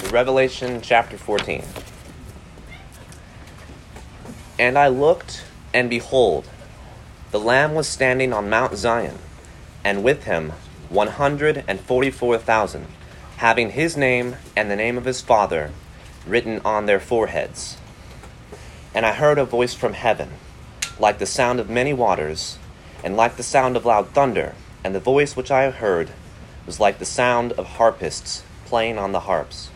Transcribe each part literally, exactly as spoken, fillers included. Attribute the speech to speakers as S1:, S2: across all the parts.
S1: Revelation chapter fourteen. And I looked, and behold, the Lamb was standing on Mount Zion, and with him one hundred and forty-four thousand, having his name and the name of his Father written on their foreheads. And I heard a voice from heaven, like the sound of many waters, and like the sound of loud thunder, and the voice which I heard was like the sound of harpists playing on the harps.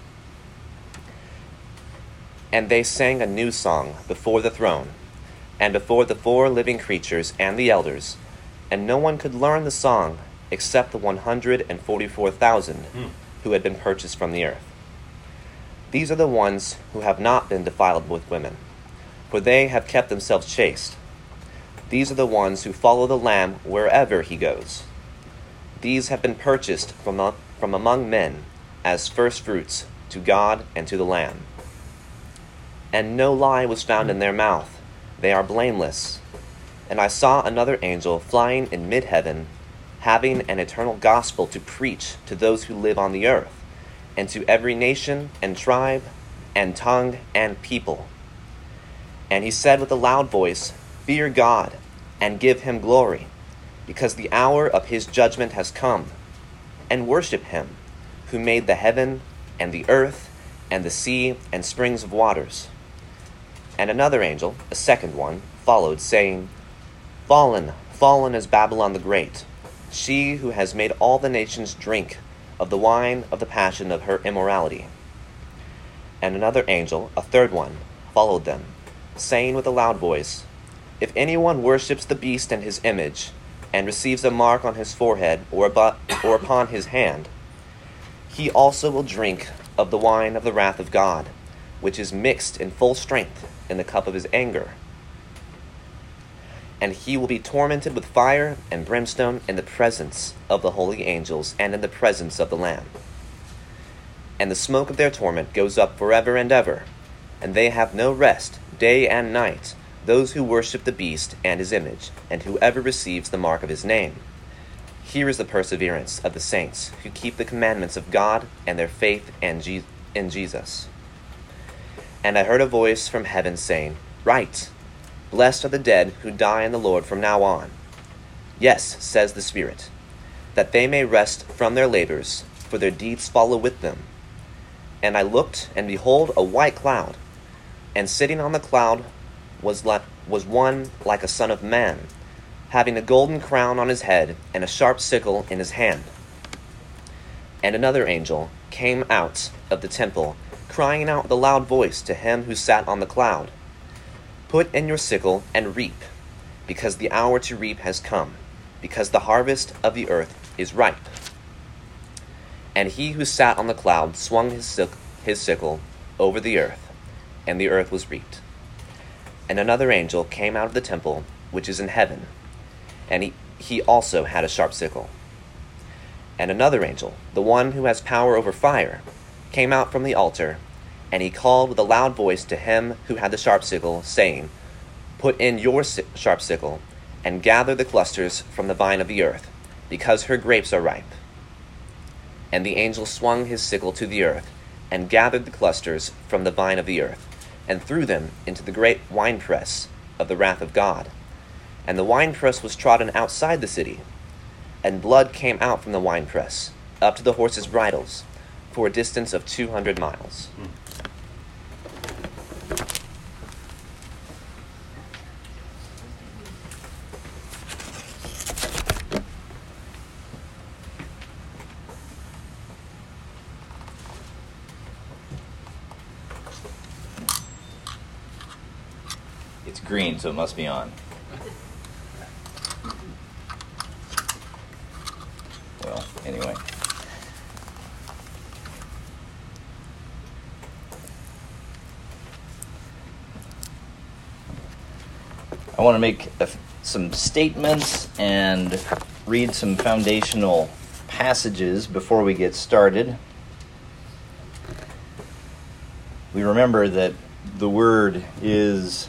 S1: And they sang a new song before the throne, and before the four living creatures and the elders, and no one could learn the song except the one hundred and forty-four thousand mm. who had been purchased from the earth. These are the ones who have not been defiled with women, for they have kept themselves chaste. These are the ones who follow the Lamb wherever he goes. These have been purchased from, from among men as firstfruits to God and to the Lamb. And no lie was found in their mouth. They are blameless. And I saw another angel flying in mid-heaven, having an eternal gospel to preach to those who live on the earth, and to every nation and tribe and tongue and people. And he said with a loud voice, Fear God, and give him glory, because the hour of his judgment has come, and worship him, who made the heaven and the earth and the sea and springs of waters. And another angel, a second one, followed, saying, Fallen, fallen is Babylon the Great, she who has made all the nations drink of the wine of the passion of her immorality. And another angel, a third one, followed them, saying with a loud voice, If anyone worships the beast and his image, and receives a mark on his forehead or, abo- or upon his hand, he also will drink of the wine of the wrath of God, which is mixed in full strength in the cup of his anger. And he will be tormented with fire and brimstone in the presence of the holy angels and in the presence of the Lamb. And the smoke of their torment goes up forever and ever, and they have no rest day and night, those who worship the beast and his image, and whoever receives the mark of his name. Here is the perseverance of the saints who keep the commandments of God and their faith in Jesus. And I heard a voice from heaven saying, Write, Blessed are the dead who die in the Lord from now on. Yes, says the Spirit, that they may rest from their labors, for their deeds follow with them. And I looked, and behold, a white cloud, and sitting on the cloud was, like, was one like a son of man, having a golden crown on his head and a sharp sickle in his hand. And another angel came out of the temple, crying out with a loud voice to him who sat on the cloud, Put in your sickle and reap, because the hour to reap has come, because the harvest of the earth is ripe. And he who sat on the cloud swung his, sick- his sickle over the earth, and the earth was reaped. And another angel came out of the temple, which is in heaven, and he, he also had a sharp sickle. And another angel, the one who has power over fire, came out from the altar, and he called with a loud voice to him who had the sharp sickle, saying, Put in your si- sharp sickle, and gather the clusters from the vine of the earth, because her grapes are ripe. And the angel swung his sickle to the earth, and gathered the clusters from the vine of the earth, and threw them into the great winepress of the wrath of God. And the winepress was trodden outside the city, and blood came out from the winepress, up to the horses' bridles, for a distance of two hundred miles. Mm.
S2: It's green, so it must be on. Well, anyway. I want to make a, some statements and read some foundational passages before we get started. We remember that the word is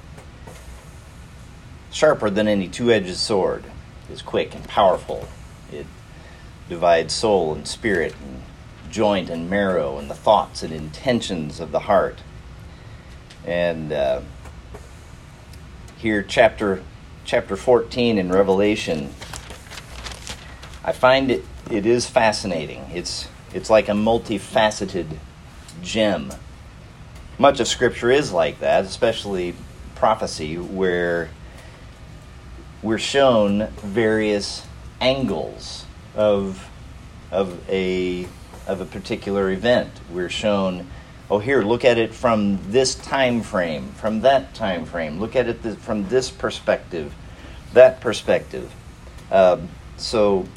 S2: sharper than any two-edged sword. It is quick and powerful. It divides soul and spirit and joint and marrow and the thoughts and intentions of the heart. And uh, here, chapter chapter fourteen in Revelation, I find it it is fascinating. It's it's like a multifaceted gem. Much of Scripture is like that, especially prophecy, where we're shown various angles of of a of a particular event. We're shown, oh, here, look at it from this time frame, from that time frame. Look at it th- from this perspective, that perspective. Um, so,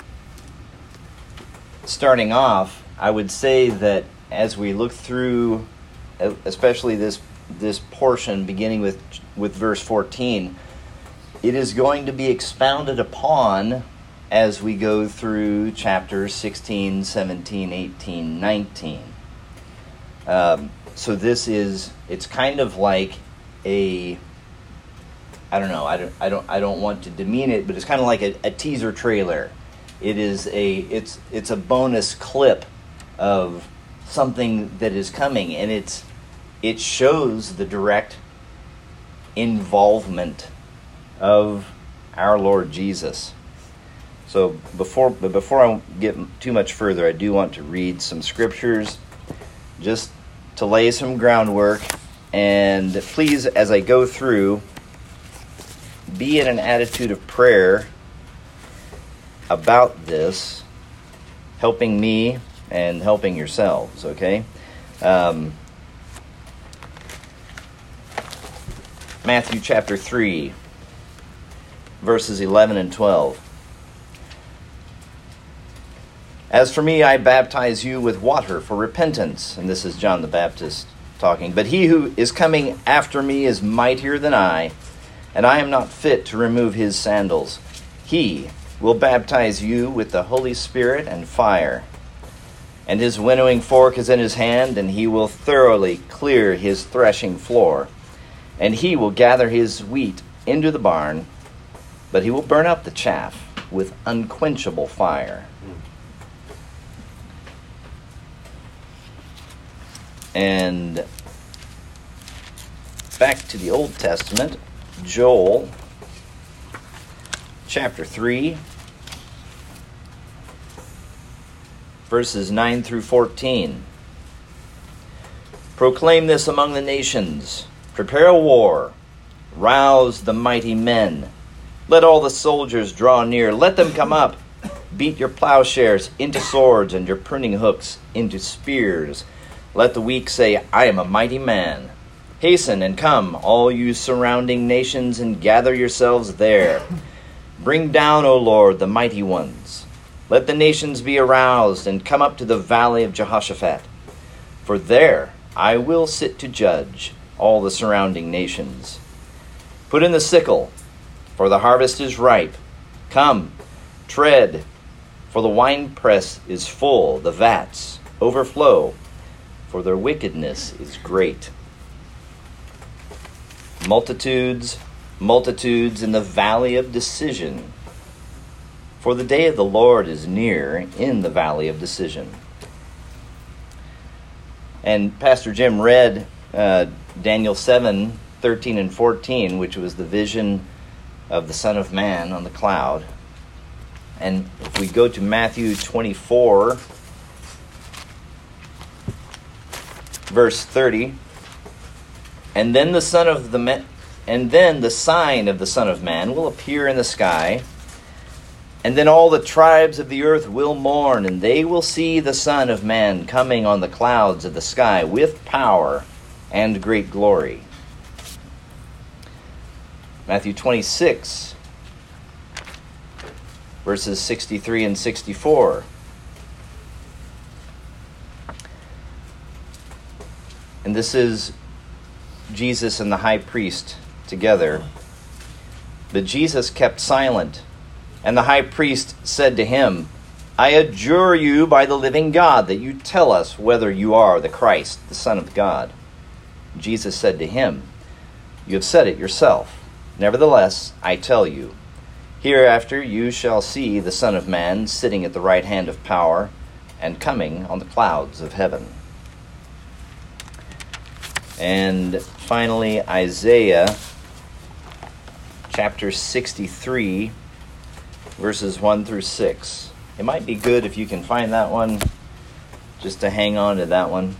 S2: starting off, I would say that as we look through, especially this this portion, beginning with with verse fourteen, it is going to be expounded upon as we go through chapters sixteen, seventeen, eighteen, nineteen. Um, so this is, it's kind of like a, I don't know, I don't, I don't, I don't want to demean it, but it's kind of like a, a teaser trailer. It is a, it's, it's a bonus clip of something that is coming, and it's, it shows the direct involvement of our Lord Jesus. So before, but before I get too much further, I do want to read some scriptures, just to lay some groundwork. And please, as I go through, be in an attitude of prayer about this, helping me and helping yourselves, okay? Um, Matthew chapter three, verses eleven and twelve. As for me, I baptize you with water for repentance. And this is John the Baptist talking. But he who is coming after me is mightier than I, and I am not fit to remove his sandals. He will baptize you with the Holy Spirit and fire. And his winnowing fork is in his hand, and he will thoroughly clear his threshing floor. And he will gather his wheat into the barn, but he will burn up the chaff with unquenchable fire. And back to the Old Testament, Joel chapter three, verses nine through fourteen. Proclaim this among the nations. Prepare a war. Rouse the mighty men. Let all the soldiers draw near. Let them come up. Beat your plowshares into swords and your pruning hooks into spears. Let the weak say, I am a mighty man. Hasten and come, all you surrounding nations, and gather yourselves there. Bring down, O Lord, the mighty ones. Let the nations be aroused, and come up to the valley of Jehoshaphat. For there I will sit to judge all the surrounding nations. Put in the sickle, for the harvest is ripe. Come, tread, for the winepress is full, the vats overflow, for their wickedness is great. Multitudes, multitudes in the valley of decision. For the day of the Lord is near in the valley of decision. And Pastor Jim read uh, Daniel seven, thirteen and fourteen, which was the vision of the Son of Man on the cloud. And if we go to Matthew twenty-four, verse thirty, and then the Son of the Man, and then the sign of the Son of Man will appear in the sky, and then all the tribes of the earth will mourn, and they will see the Son of Man coming on the clouds of the sky with power and great glory. Matthew twenty-six, verses sixty-three and sixty-four. And this is Jesus and the high priest together. But Jesus kept silent, and the high priest said to him, I adjure you by the living God that you tell us whether you are the Christ, the Son of God. Jesus said to him, You have said it yourself. Nevertheless, I tell you, hereafter you shall see the Son of Man sitting at the right hand of power and coming on the clouds of heaven. And finally, Isaiah chapter sixty-three, verses one through six. It might be good if you can find that one, just to hang on to that one.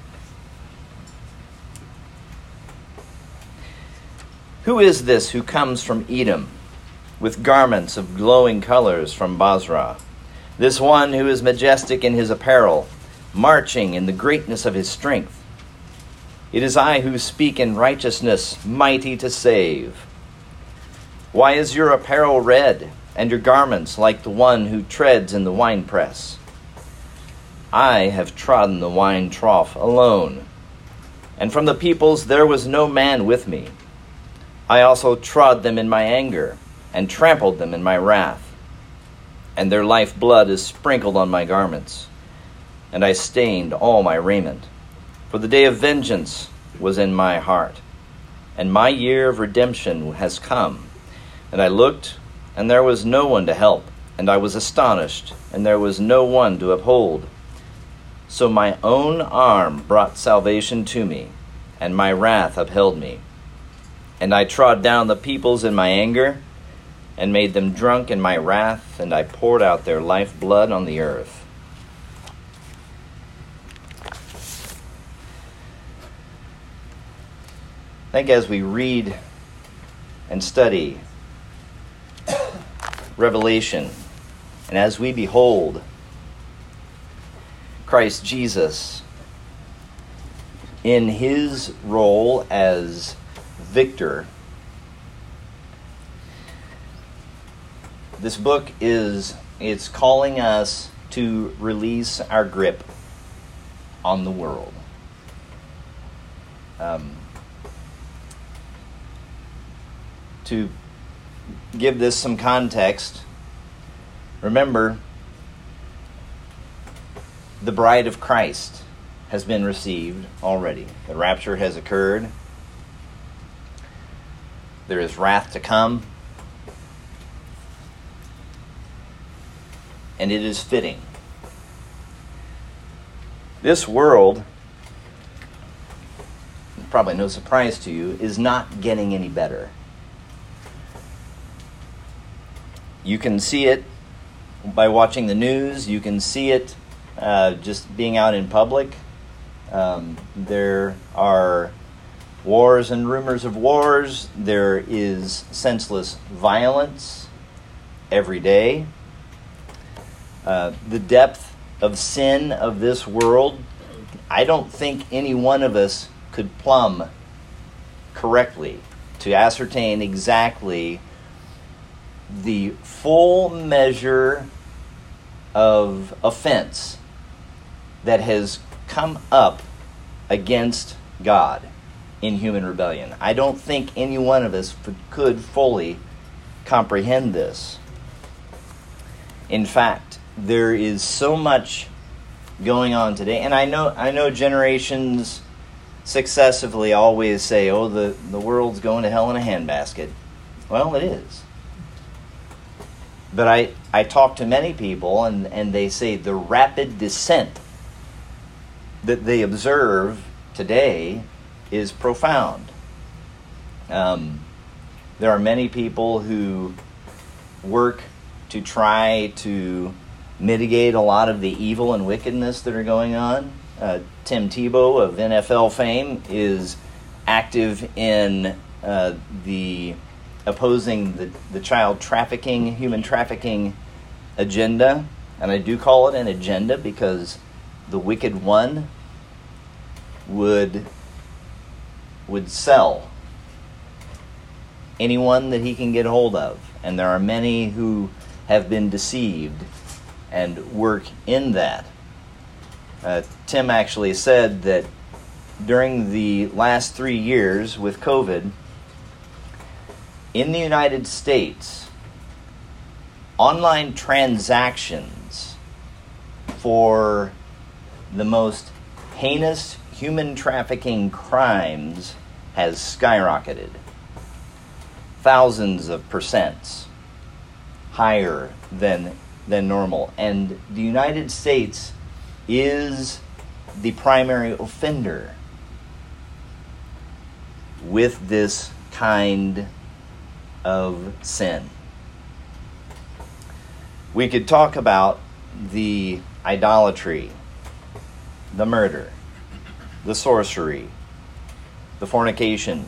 S2: Who is this who comes from Edom, with garments of glowing colors from Basra? This one who is majestic in his apparel, marching in the greatness of his strength. It is I who speak in righteousness, mighty to save. Why is your apparel red, and your garments like the one who treads in the winepress? I have trodden the wine trough alone, and from the peoples there was no man with me. I also trod them in my anger, and trampled them in my wrath. And their life blood is sprinkled on my garments, and I stained all my raiment. For the day of vengeance was in my heart, and my year of redemption has come. And I looked, and there was no one to help, and I was astonished, and there was no one to uphold. So my own arm brought salvation to me, and my wrath upheld me. And I trod down the peoples in my anger, and made them drunk in my wrath, and I poured out their life blood on the earth. I think as we read and study Revelation, and as we behold Christ Jesus in his role as victor, this book is it's calling us to release our grip on the world. Um, to give this some context, remember, the bride of Christ has been received already. The rapture has occurred. There is wrath to come. And it is fitting. This world, probably no surprise to you, is not getting any better. You can see it by watching the news. You can see it uh, just being out in public. Um, there are wars and rumors of wars. There is senseless violence every day. Uh, the depth of sin of this world, I don't think any one of us could plumb correctly to ascertain exactly the full measure of offense that has come up against God in human rebellion. I don't think any one of us could fully comprehend this. In fact, there is so much going on today, and I know I know generations successively always say, oh, the, the world's going to hell in a handbasket. Well, it is. But I, I talk to many people, and, and they say the rapid descent that they observe today is profound. Um, there are many people who work to try to mitigate a lot of the evil and wickedness that are going on. Uh, Tim Tebow of N F L fame is active in uh, the opposing the, the child trafficking, human trafficking agenda. And I do call it an agenda because the wicked one would would sell anyone that he can get hold of. And there are many who have been deceived and work in that. Uh, Tim actually said that during the last three years with COVID, in the United States, online transactions for the most heinous human trafficking crimes has skyrocketed. Thousands of percents higher than than normal. And the United States is the primary offender with this kind of sin. We could talk about the idolatry, the murder, the sorcery, the fornication,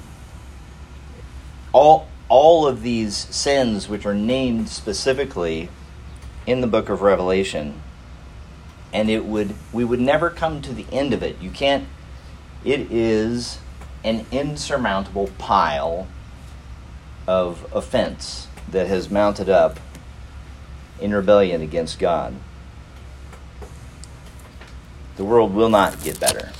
S2: all, all of these sins which are named specifically in the book of Revelation, and it would we would never come to the end of it. You can't, it is an insurmountable pile of offense that has mounted up in rebellion against God. The world will not get better.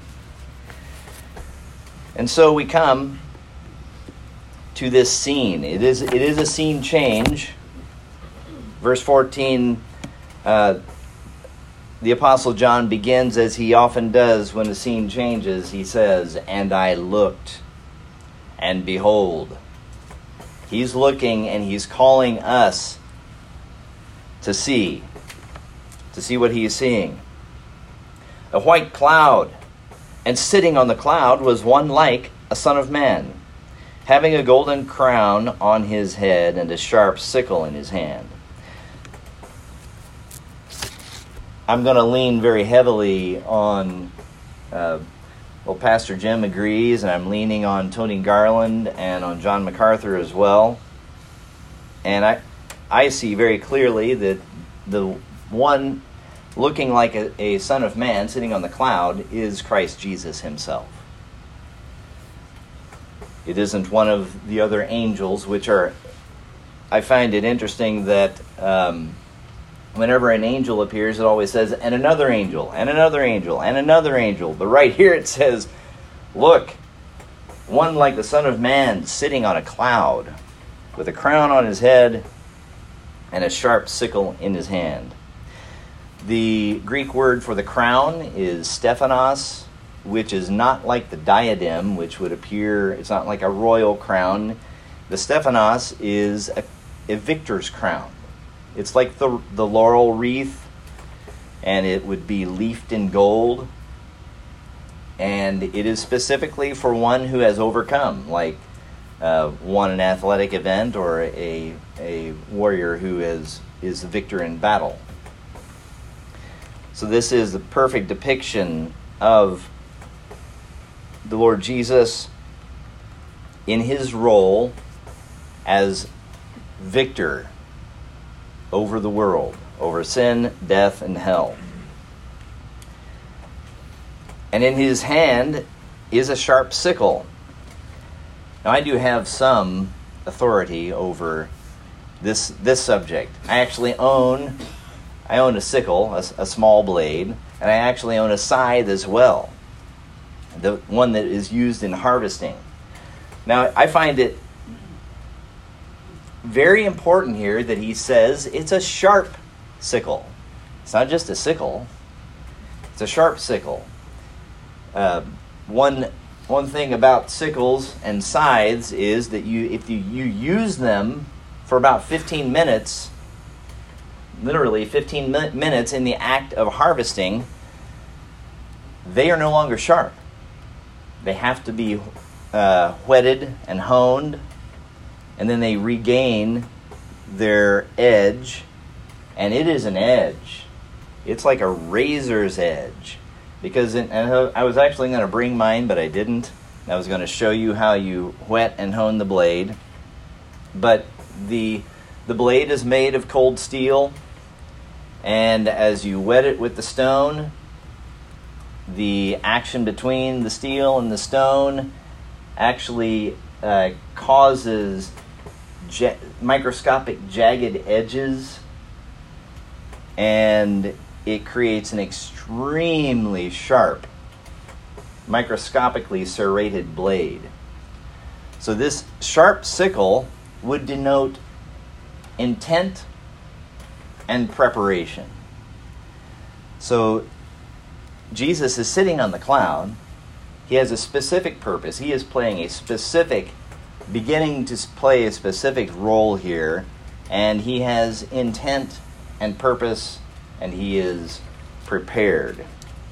S2: And so we come to this scene. It is it is a scene change. Verse fourteen, uh, the Apostle John begins as he often does when the scene changes. He says, "And I looked, and behold." He's looking and he's calling us to see, to see what he is seeing. A white cloud, and sitting on the cloud was one like a son of man, having a golden crown on his head and a sharp sickle in his hand. I'm going to lean very heavily on, uh, well, Pastor Jim agrees, and I'm leaning on Tony Garland and on John MacArthur as well. And I, I see very clearly that the one looking like a, a son of man sitting on the cloud is Christ Jesus himself. It isn't one of the other angels, which are, I find it interesting that um, whenever an angel appears, it always says, and another angel, and another angel, and another angel. But right here it says, look, one like the Son of Man sitting on a cloud, with a crown on his head and a sharp sickle in his hand. The Greek word for the crown is Stephanos, which is not like the diadem, which would appear, it's not like a royal crown. The Stephanos is a, a victor's crown. It's like the, the laurel wreath, and it would be leafed in gold. And it is specifically for one who has overcome, like uh, won an athletic event or a, a warrior who is, is the victor in battle. So this is the perfect depiction of the Lord Jesus in his role as victor over the world, over sin, death, and hell. And in his hand is a sharp sickle. Now, I do have some authority over this this subject. I actually own, I own a sickle, a, a small blade, and I actually own a scythe as well, the one that is used in harvesting. Now, I find it very important here that he says it's a sharp sickle. It's not just a sickle. It's a sharp sickle. Uh, one one thing about sickles and scythes is that you if you, you use them for about fifteen minutes, literally fifteen mi- minutes in the act of harvesting, they are no longer sharp. They have to be uh, whetted and honed, and then they regain their edge, and it is an edge. It's like a razor's edge. Because in, and I was actually going to bring mine, but I didn't. I was going to show you how you whet and hone the blade. But the the blade is made of cold steel, and as you wet it with the stone, the action between the steel and the stone actually uh, causes ja- microscopic jagged edges, and it creates an extremely sharp, microscopically serrated blade. So this sharp sickle would denote intent and preparation. So Jesus is sitting on the cloud. He has a specific purpose. He is playing a specific, beginning to play a specific role here, and he has intent and purpose, and he is prepared.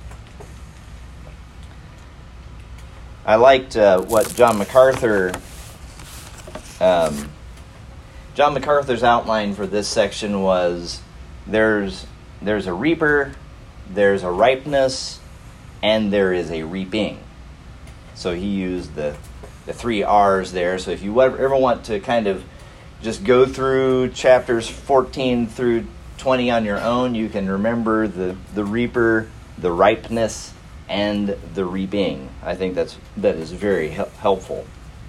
S2: I liked uh, what John MacArthur, um, John MacArthur's outline for this section was there's there's a reaper, there's a ripeness, and there is a reaping. So he used the the three R's there. So if you ever want to kind of just go through chapters fourteen through twenty on your own, you can remember the, the reaper, the ripeness, and the reaping. I think that's that is very he- helpful.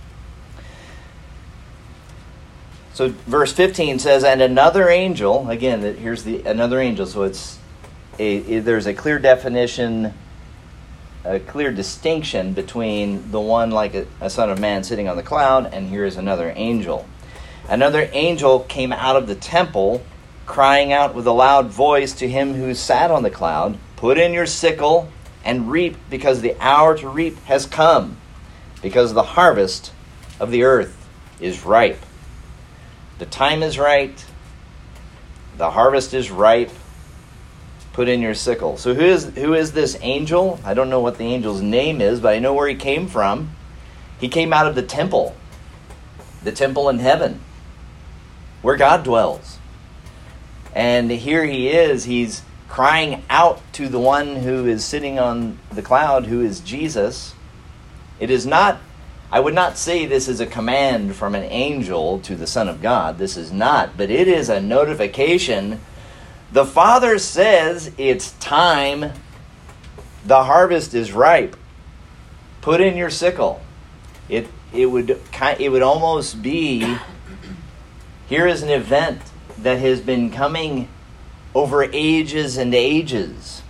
S2: So verse fifteen says, and another angel, again, here's the another angel, so it's a, a there's a clear definition, a clear distinction between the one like a, a son of man sitting on the cloud, and here is another angel. Another angel came out of the temple, crying out with a loud voice to him who sat on the cloud, put in your sickle and reap, because the hour to reap has come, because the harvest of the earth is ripe. The time is right. The harvest is ripe. Put in your sickle. So who is who is this angel? I don't know what the angel's name is, but I know where he came from. He came out of the temple. The temple in heaven, where God dwells. And here he is. He's crying out to the one who is sitting on the cloud, who is Jesus. It is not, I would not say this is a command from an angel to the Son of God. This is not, but it is a notification. The Father says it's time. The harvest is ripe. Put in your sickle. It it would it would almost be, here is an event that has been coming over ages and ages.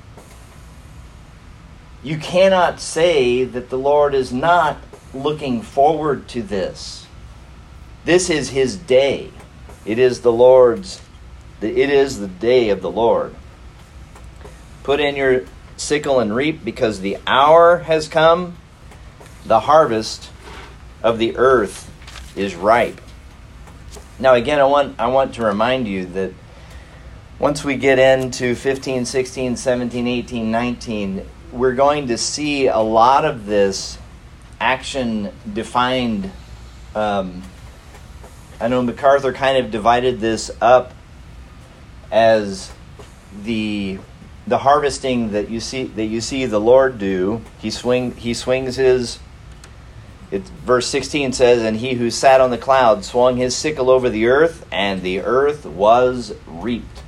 S2: You cannot say that the Lord is not looking forward to this. This is his day. It is the Lord's, it is the day of the Lord. Put in your sickle and reap, because the hour has come. The harvest of the earth is ripe. Now again, I want I want to remind you that once we get into fifteen, sixteen, seventeen, eighteen, nineteen, we're going to see a lot of this action defined. Um, I know MacArthur kind of divided this up as the the harvesting that you see that you see the Lord do. He swing he swings his. It, verse sixteen says, and he who sat on the cloud swung his sickle over the earth, and the earth was reaped.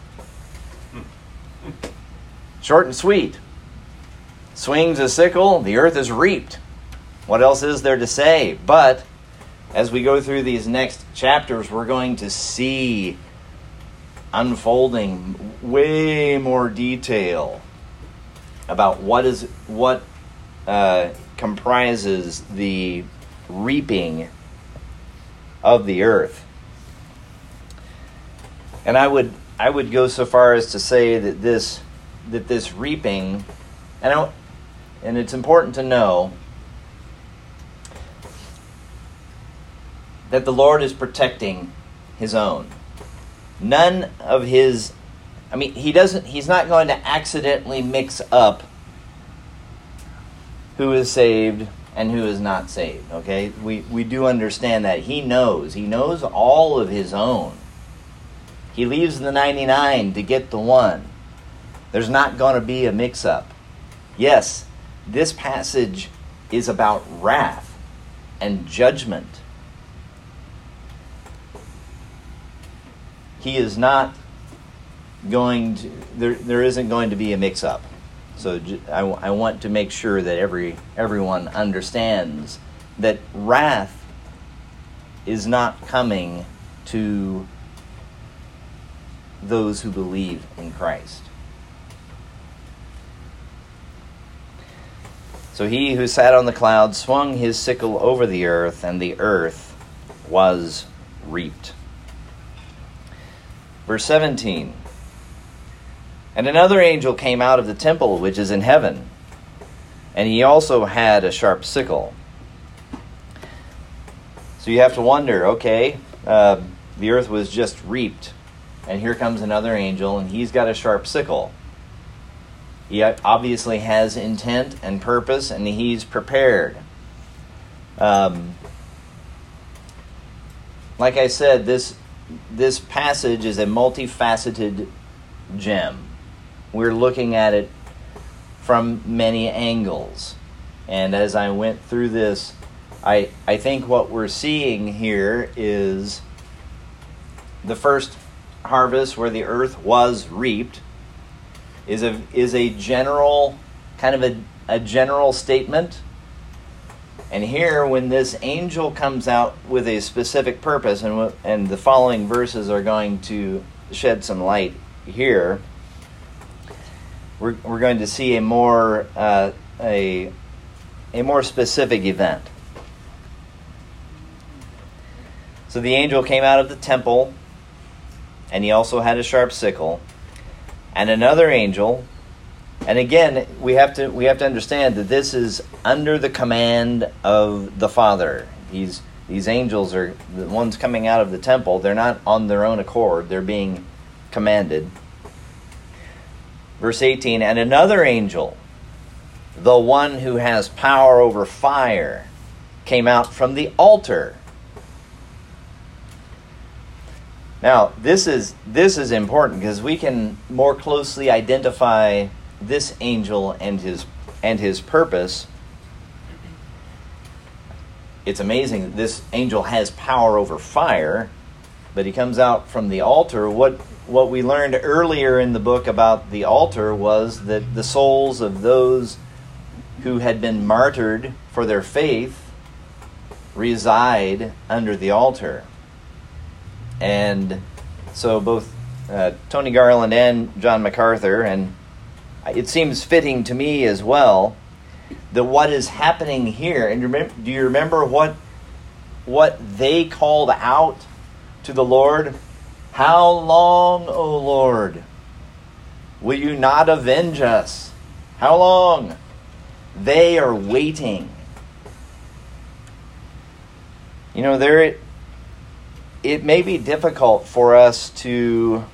S2: Short and sweet. Swings a sickle, the earth is reaped. What else is there to say? But as we go through these next chapters, we're going to see unfolding way more detail about what is what uh, comprises the reaping of the earth. And I would I would go so far as to say that this that this reaping, and I, and it's important to know that the Lord is protecting his own. None of his, I mean, he doesn't, he's not going to accidentally mix up who is saved and who is not saved, okay? We we do understand that. He knows. He knows all of his own. He leaves the ninety-nine to get the one. There's not going to be a mix-up. Yes, this passage is about wrath and judgment. He is not going to, there, there isn't going to be a mix-up. So I, I want to make sure that every everyone understands that wrath is not coming to those who believe in Christ. So he who sat on the cloud swung his sickle over the earth, and the earth was reaped. Verse seventeen. And another angel came out of the temple which is in heaven, and he also had a sharp sickle. So you have to wonder, okay, uh, the earth was just reaped, and here comes another angel, and he's got a sharp sickle. He obviously has intent and purpose, and he's prepared. Um, like I said, this this passage is a multifaceted gem. We're looking at it from many angles. And as I went through this, I, I think what we're seeing here is the first harvest where the earth was reaped is a is a general, kind of a, a general statement. And here, when this angel comes out with a specific purpose, and and the following verses are going to shed some light here, we're we're going to see a more uh, a a more specific event. So the angel came out of the temple, and he also had a sharp sickle, and another angel. And again, we have to we have to understand that this is under the command of the Father. These these angels are the ones coming out of the temple. They're not on their own accord. They're being commanded. Verse eighteen, and another angel, the one who has power over fire, came out from the altar. Now, this is this is important because we can more closely identify this angel and his and his purpose. It's amazing that this angel has power over fire, but he comes out from the altar. What what we learned earlier in the book about the altar was that the souls of those who had been martyred for their faith reside under the altar. And so both uh, Tony Garland and John MacArthur, and it seems fitting to me as well, that what is happening here, and remember, do you remember what what they called out to the Lord? How long, O Lord, will you not avenge us? How long? They are waiting. You know, there it may be difficult for us to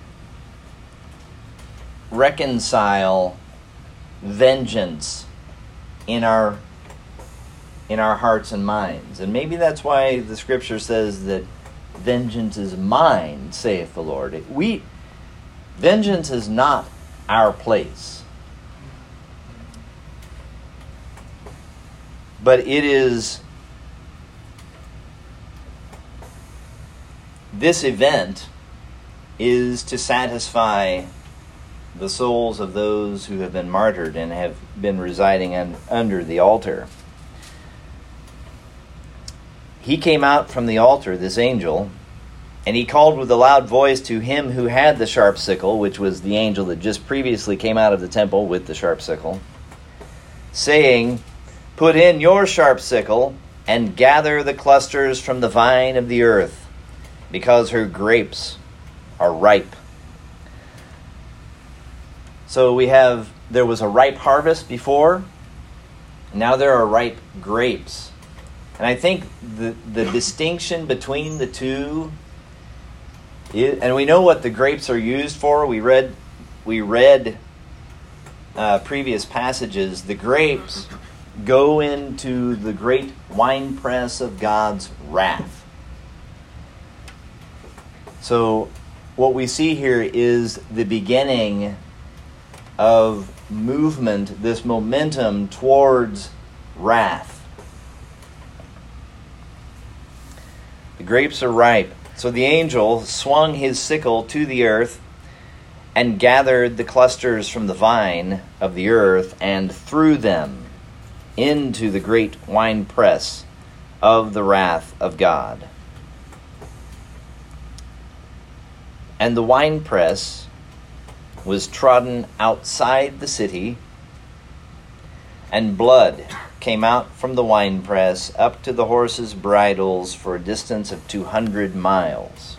S2: reconcile vengeance in our in our hearts and minds. And maybe that's why the scripture says that vengeance is mine, saith the Lord. We vengeance is not our place. But it is this event is to satisfy the souls of those who have been martyred and have been residing un, under the altar. He came out from the altar, this angel, and he called with a loud voice to him who had the sharp sickle, which was the angel that just previously came out of the temple with the sharp sickle, saying, "Put in your sharp sickle and gather the clusters from the vine of the earth, because her grapes are ripe." So we have, there was a ripe harvest before, now there are ripe grapes. And I think the the distinction between the two, is, and we know what the grapes are used for. We read, we read uh, previous passages. The grapes go into the great winepress of God's wrath. So what we see here is the beginning of movement, this momentum towards wrath. The grapes are ripe. So the angel swung his sickle to the earth and gathered the clusters from the vine of the earth and threw them into the great winepress of the wrath of God. And the winepress was trodden outside the city, and blood came out from the winepress up to the horses' bridles for a distance of two hundred miles.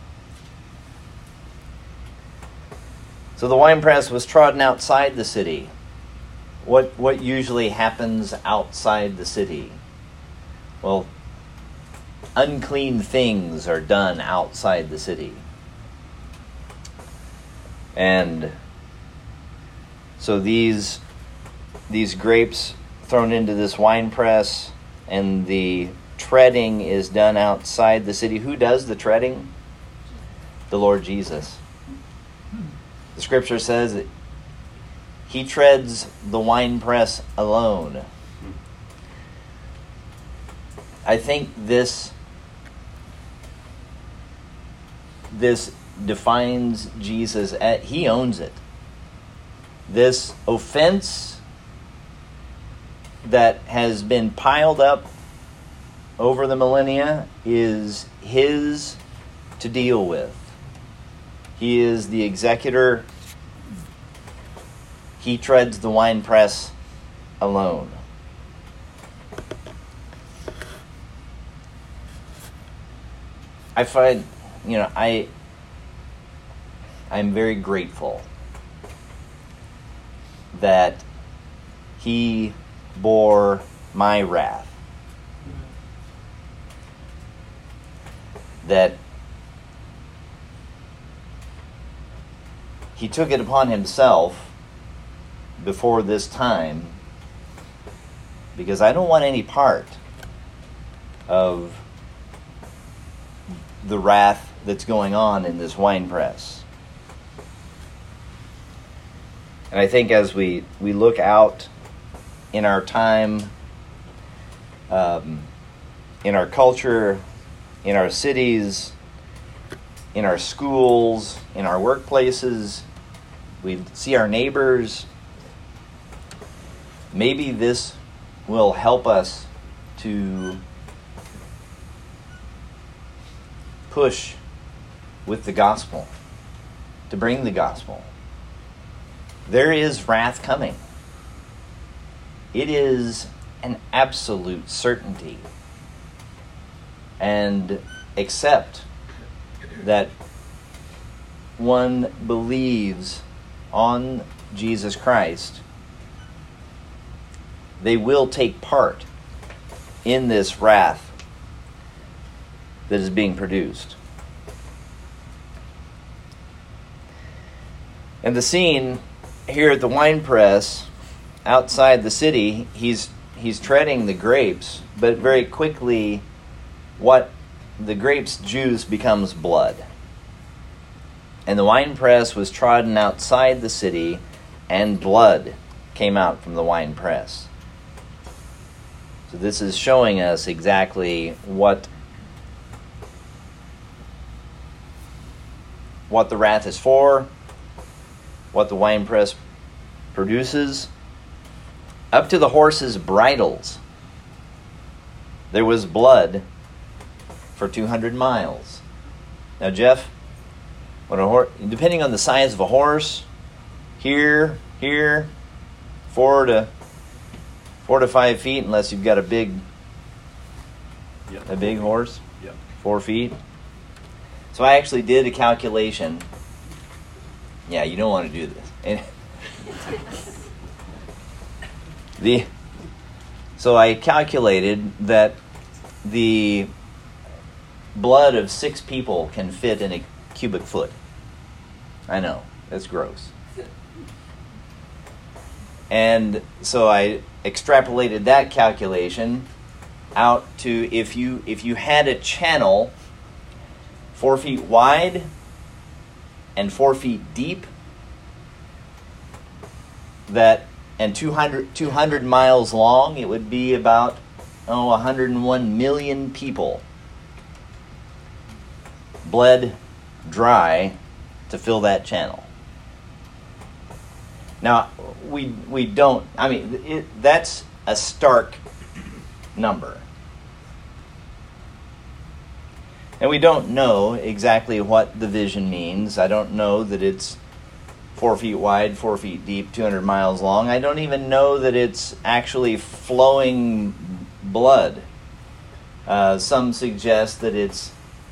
S2: So the winepress was trodden outside the city. What what usually happens outside the city? Well, unclean things are done outside the city. And So these these grapes thrown into this wine press, and the treading is done outside the city. Who does the treading? The Lord Jesus. The scripture says that he treads the winepress alone. I think this this defines Jesus. At, he owns it. This offense that has been piled up over the millennia is his to deal with. He is the executor. He treads the winepress alone. I find, you know, I I'm very grateful that he bore my wrath. That he took it upon himself before this time, because I don't want any part of the wrath that's going on in this wine press. And I think as we, we look out in our time, um, in our culture, in our cities, in our schools, in our workplaces, we see our neighbors, maybe this will help us to push with the gospel, to bring the gospel. There is wrath coming. It is an absolute certainty. And except that one believes on Jesus Christ, they will take part in this wrath that is being produced. And the scene here at the wine press outside the city, he's he's treading the grapes, but very quickly what the grapes juice becomes blood. And the wine press was trodden outside the city, and blood came out from the wine press. So this is showing us exactly what what the wrath is for, what the wine press produces. Up to the horses' bridles, there was blood for two hundred miles. Now, Jeff, when a horse, depending on the size of a horse, here, here, four to four to five feet, unless you've got a big,
S3: Yep.
S2: a big horse,
S3: Yep.
S2: four feet. So I actually did a calculation. Yeah, you don't want to do this. And the so I calculated that the blood of six people can fit in a cubic foot. I know, that's gross. And so I extrapolated that calculation out to if you if you had a channel four feet wide and four feet deep, that and two hundred, two hundred miles long, it would be about oh one hundred one million people bled dry to fill that channel. Now we we don't. I mean, it, that's a stark number. And we don't know exactly what the vision means. I don't know that it's four feet wide, four feet deep, two hundred miles long. I don't even know that it's actually flowing blood. Uh, some suggest that it's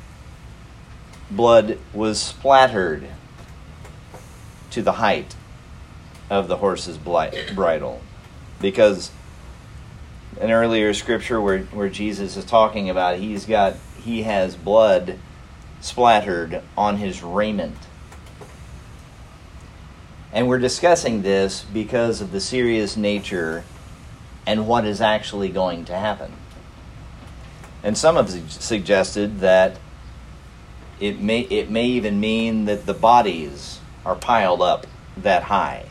S2: blood was splattered to the height of the horse's bridle. Because an earlier scripture where, where Jesus is talking about he's got he has blood splattered on his raiment. And we're discussing this because of the serious nature and what is actually going to happen. And some have su- suggested that it may it may even mean that the bodies are piled up that high.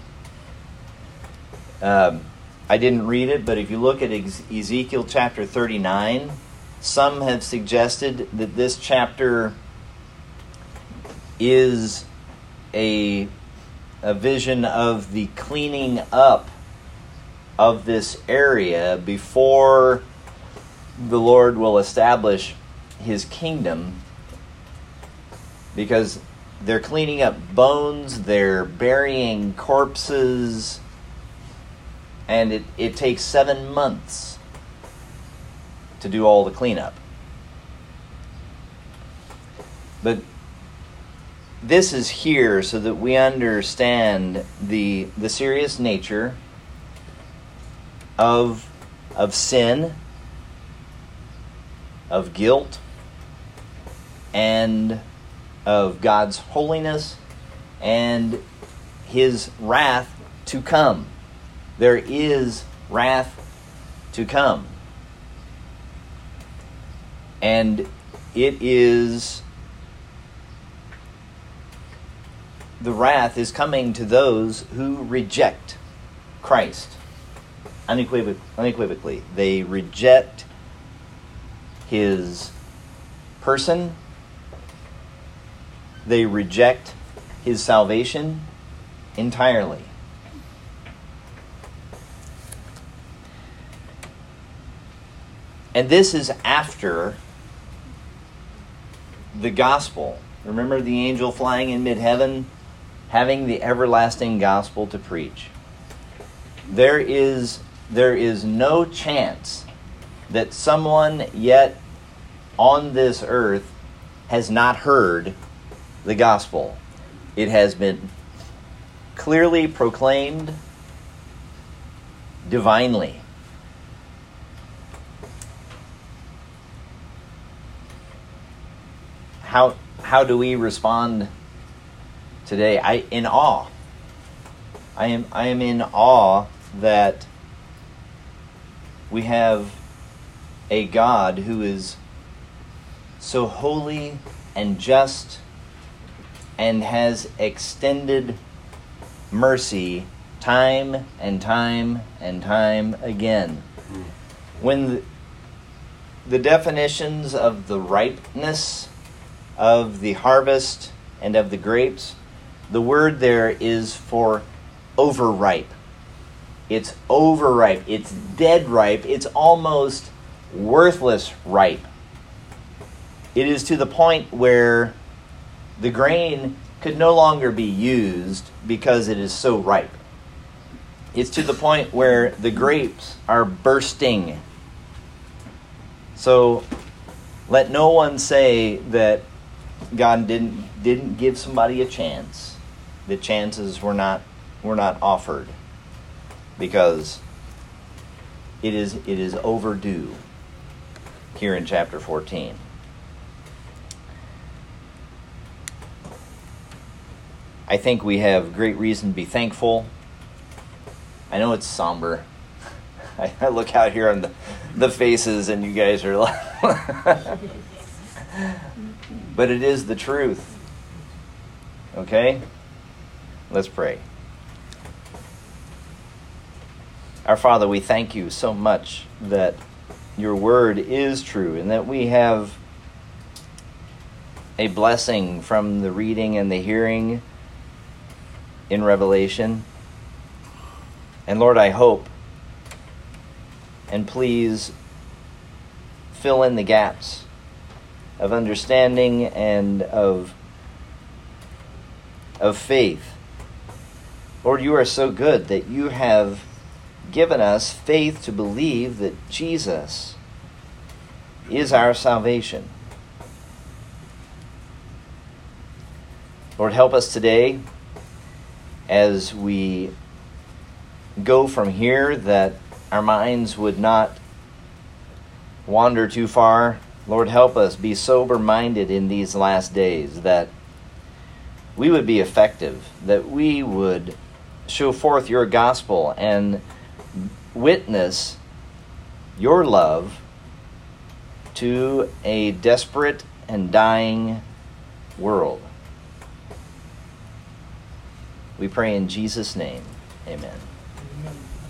S2: Um, I didn't read it, but if you look at Ezekiel chapter thirty-nine, some have suggested that this chapter is a, a vision of the cleaning up of this area before the Lord will establish his kingdom, because they're cleaning up bones, they're burying corpses, and it, it takes seven months to do all the cleanup. But this is here so that we understand the the serious nature of of sin, of guilt, and of God's holiness and his wrath to come. There is wrath to come. And it is, the wrath is coming to those who reject Christ. Unequivoc- unequivocally. They reject his person. They reject his salvation entirely. And this is after the gospel. Remember the angel flying in mid-heaven, having the everlasting gospel to preach. There is, there is no chance that someone yet on this earth has not heard the gospel. It has been clearly proclaimed divinely. How how do we respond today? I in awe. I am I am in awe that we have a God who is so holy and just and has extended mercy time and time and time again. When the, the definitions of the ripeness of the harvest and of the grapes, the word there is for overripe. It's overripe. It's dead ripe. It's almost worthless ripe. It is to the point where the grain could no longer be used because it is so ripe. It's to the point where the grapes are bursting. So let no one say that God didn't didn't give somebody a chance. The chances were not were not offered, because it is it is overdue here in chapter fourteen. I think we have great reason to be thankful. I know it's somber. I, I look out here on the, the faces and you guys are like... But it is the truth. Okay? Let's pray. Our Father, we thank you so much that your word is true and that we have a blessing from the reading and the hearing in Revelation. And Lord, I hope, and please fill in the gaps of understanding and of of faith. Lord, you are so good that you have given us faith to believe that Jesus is our salvation. Lord, help us today as we go from here, that our minds would not wander too far. Lord, help us be sober-minded in these last days, that we would be effective, that we would show forth your gospel and witness your love to a desperate and dying world. We pray in Jesus' name. Amen.
S4: Amen.